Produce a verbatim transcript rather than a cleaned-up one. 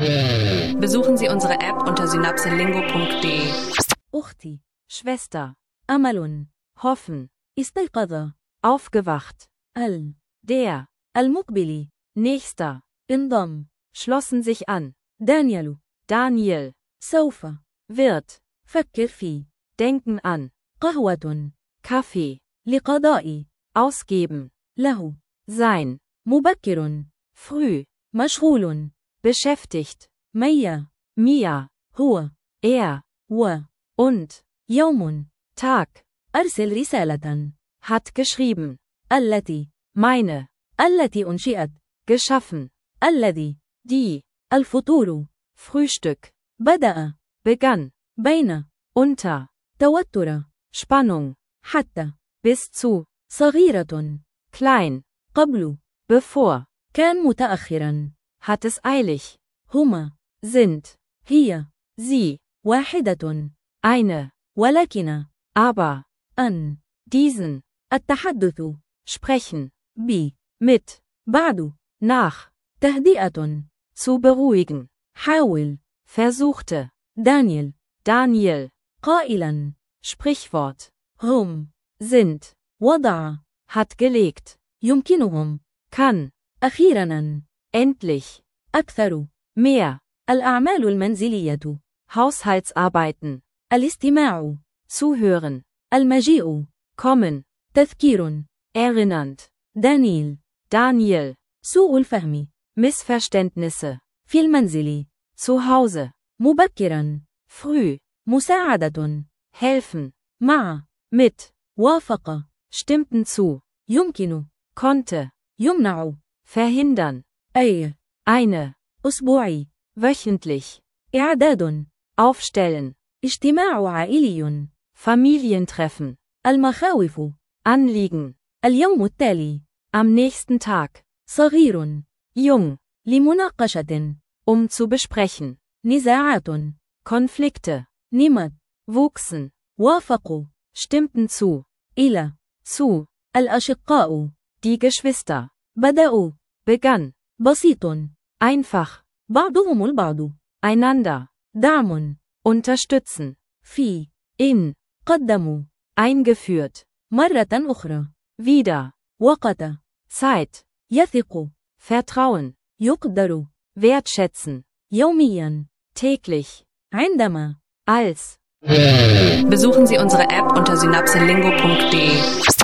Besuchen Sie unsere App unter synapselingo punkt de. أختي. Schwester. أمل. Hoffen. استيقظ. Aufgewacht. ال. Der. المقبل. Nächster. انضم. Schlossen sich an. دانيال. Daniel. سوف. Wird. فكر في. Denken an. قهوة. Kaffee. لقضاء. Ausgeben. له. Sein. مبكر. Früh. مشغول. Beschäftigt. ميا. Mia. هو. Er. و. Und. يوم. Tag. أرسل رسالة. Hat geschrieben. التي. Meine. التي أنشئت. Geschaffen. الذي. Die. الفطور. Frühstück. بدأ. Begann. بين. Unter. توتر. Spannung. حتى. Bis zu. صغيرة. Klein. قبل. Bevor. كان متأخرا. Hat es eilig. هما. Sind. هي. Sie. واحدة. Eine. ولكن. Aber. An. Diesen. التحدث. Sprechen. ب. Mit. بعد. Nach. تهدئة. Zu beruhigen. حاول. Versuchte. دانيال. Daniel. قائلا. Sprichwort. هم. Sind. وضع. Hat gelegt. يمكنهم. Kann. أخيراً. Endlich. أكثر. Mehr. الأعمال المنزلية. Haushaltsarbeiten. الاستماع. Zuhören. المجيء. Kommen. تذكير. Erinnernd. دانيل. Daniel. سوء الفهم. Missverständnisse. في المنزل. Zu Hause. مبكراً. Früh. مساعدة. Helfen. مع. Mit. وافق. Stimmten zu. يمكن. Konnte. يمنع. Verhindern. أي. Eine. أسبوعي. Wöchentlich. إعداد. Aufstellen. اجتماع عائلي. Familientreffen. المخاوف. Anliegen. اليوم التالي. Am nächsten Tag. صغير. Jung. لمناقشة. Um zu besprechen. نزاعات. Konflikte. نمت. Wuchsen. وافقوا. Stimmten zu. إلى. Zu. الأشقاء. Die Geschwister. بدأوا. Begann. بسيط. Einfach. بعضهم البعض. Einander. دعم. Unterstützen. في. In. قدموا. Eingeführt. مرة أخرى. Wieder. وقت. Zeit. يثق. Vertrauen. يقدر. Wertschätzen. يوميا. Täglich. عندما. Als. Besuchen Sie unsere App unter synapselingo punkt de.